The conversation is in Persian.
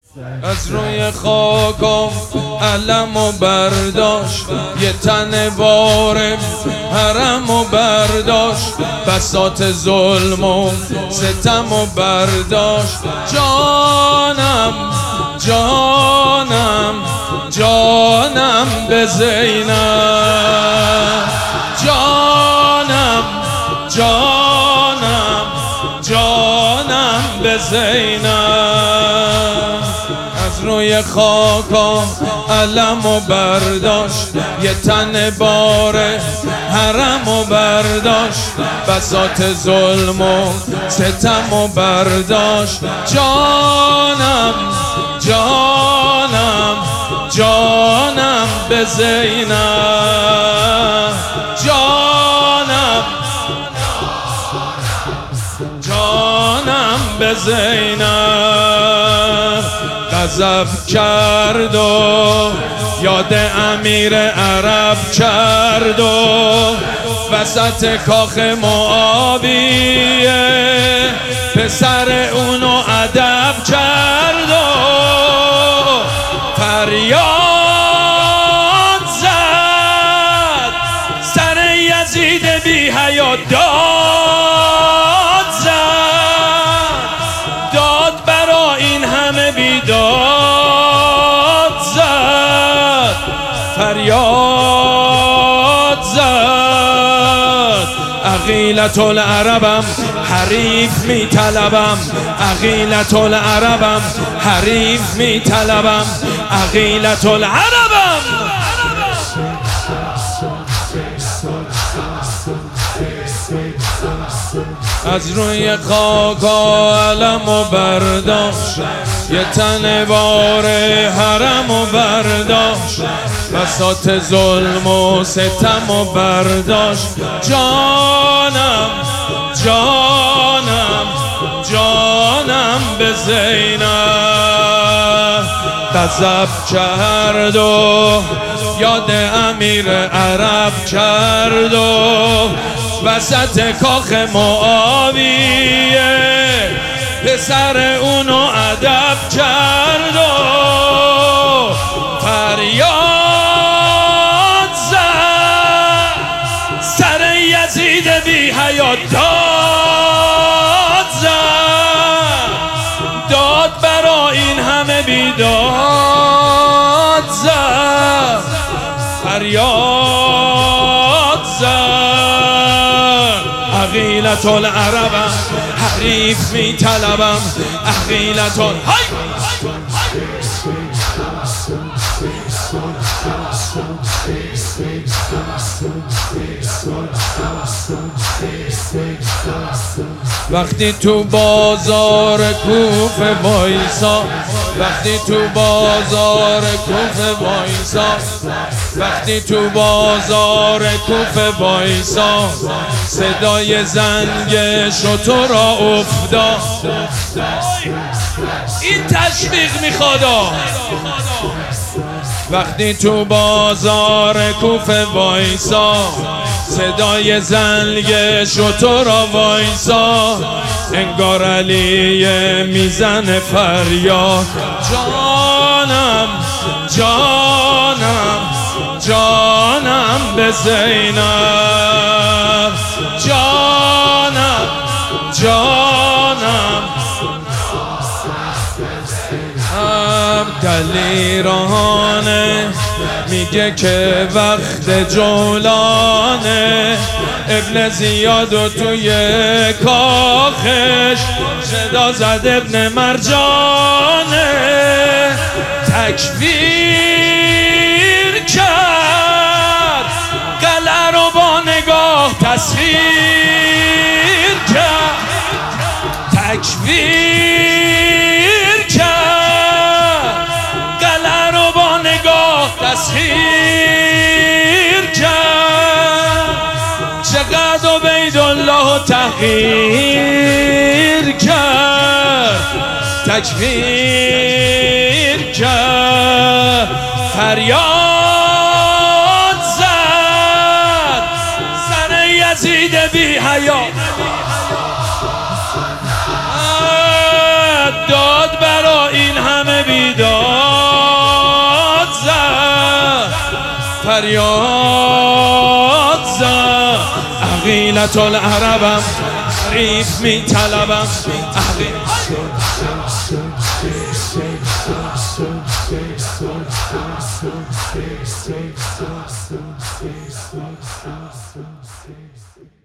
از روی خاکم علم و برداشت، یه تن باره حرم و برداشت، بساط ظلم و ستم و برداشت. جانم جانم جانم به زینب، جانم جانم جانم به زینب. از روی خاکم علم و برداشت، یه تن باره حرم و برداشت، بساط ظلم و ستم و برداشت. جانم جانم جانم به زینب، جانم جانم به زینب. غضب کرد و یاد امیر عرب کرد و وسط کاخ معاویه پسر اونو ادب کرد و فریاد زد، سر یزید بی حیا داد زد، داد برا این همه بیداد زد، فریاد زد. عقیلة العربم حریف می طلبم، عقیلة العربم حریف می طلبم، عقیلة العربم. از روی خاک علم و برداشت، یه تن باره حرم و برداشت، بساط ظلم و ستم و برداشت. جانم جانم جانم به زینب. غضب کرد و یاد امیر عرب کرد و وسط کاخ معاویه پسر اونو ادب کرد و فریاد زد، سر یزید بی حیا داد زد، داد برا این همه بیداد زد، فریاد زد. عقیلة العربم حریف می طلبم، عقیلة وقتی تو بازار کوفه وایسا، وقتی تو بازار کوفه وایسا، وقتی تو بازار کوفه وایسا، صدای زنگ شتر را افتاد. این تشویق میخواد. وقتی تو بازار کوفه وایسا، صدای زنگ شتر را وایسا، انگار علی میزن فریاد. جانم جانم جانم به زینب، جانم جانم. دلیرانه میگه که وقت جولانه، ابن زیاد و توی کاخش صدا زد ابن مرجانه، تکبیر کرد قلعه رو با نگاه تصویر کرد، تکبیر کرد قلعه رو با نگاه تصویر کرد. چقدر عبیدالله تحقیر کرد، تکبیر کرد، فریاد زد، سر یزید بی حیا داد برا این همه بی فریاد زد عقیلت العربم تعریف می طلبم عقیل